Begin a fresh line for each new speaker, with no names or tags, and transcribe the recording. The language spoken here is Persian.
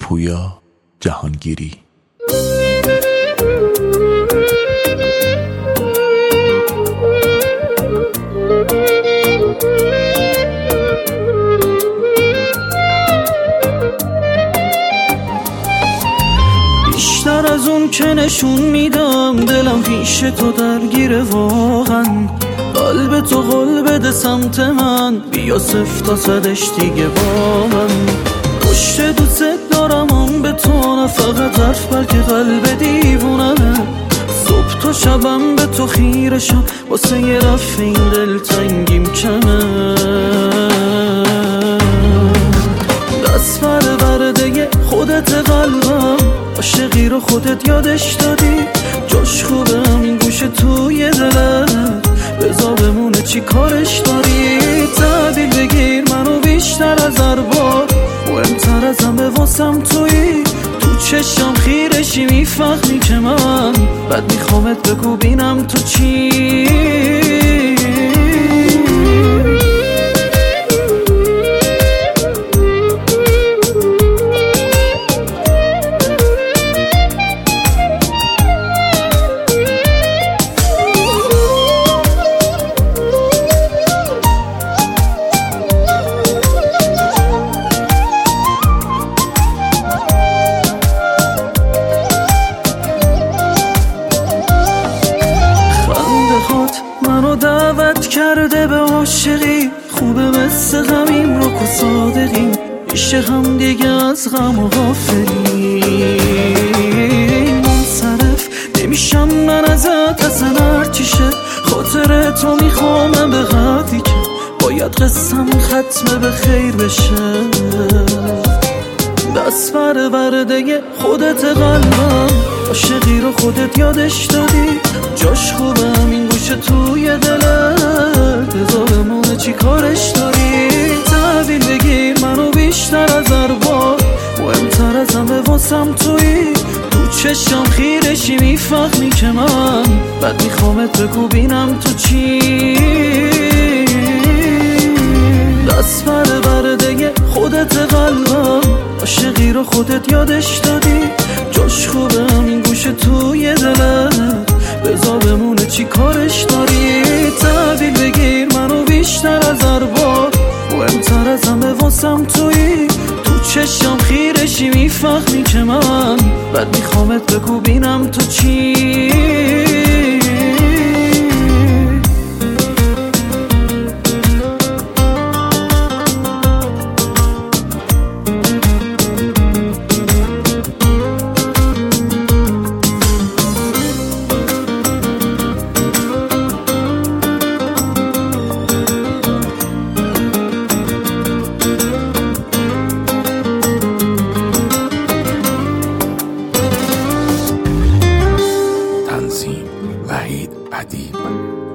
پویا جهانگیری.
بیشتر از اون که نشون میدم دلم پیش تو درگیره واقعا. قلب تو قول بده سمت من، بیا 0 تا 100ش دیگه با من. پشت دوست دارم اون به تو، نه فقط حرف بلکه قلب دیوونمه. صبح تا شبم به تو خیرشم، واسه یه رفع این دل تنگیم کمه. دست برده خودت قلبم، عاشقی رو خودت یادش دادی. جاش خوبه همین گوشه توی دلت، بذار بمونه چی کارش داری. تحویل بگیر منو بیشتر از هر بار، مهمتر از همه واسم تویی. تو چشم خیرشی میفهمی که من بد میخوامت، بگو بینم تو چی. منو دعوت کرده به عاشقی، خوبه مثل غمیم رو که صادقیم. پیش هم دیگه از غم و غافلیم. منصرف نمیشم من ازت اصلا، هرچیشه خاطر تو میخوامم به قدری که باید قصم ختمه به خیر بشه. دست برده خودت قلبم، عاشقی رو خودت یادش دادی. جاش خوبه همین گوشه توی دلت، بذار بمونه چی کارش داری. تحویل بگیر منو بیشتر از هر بار، مهمتر از همه واسم تویی. تو چشم خیرشی میفهمی که من بد میخوامت، بگو بینم تو چی. دست برده خودت قلبم، عاشقی رو خودت یادش دادی. جاش خوبه همین گوشه توی دلت، بذار بمونه چی کارش داری. تحویل بگیر منو بیشتر از هر بار، مهمتر از همه واسم تویی. تو چشم خیرشی میفهمی که من بد میخوامت، بگو بینم تو چی.
وحید ادیب.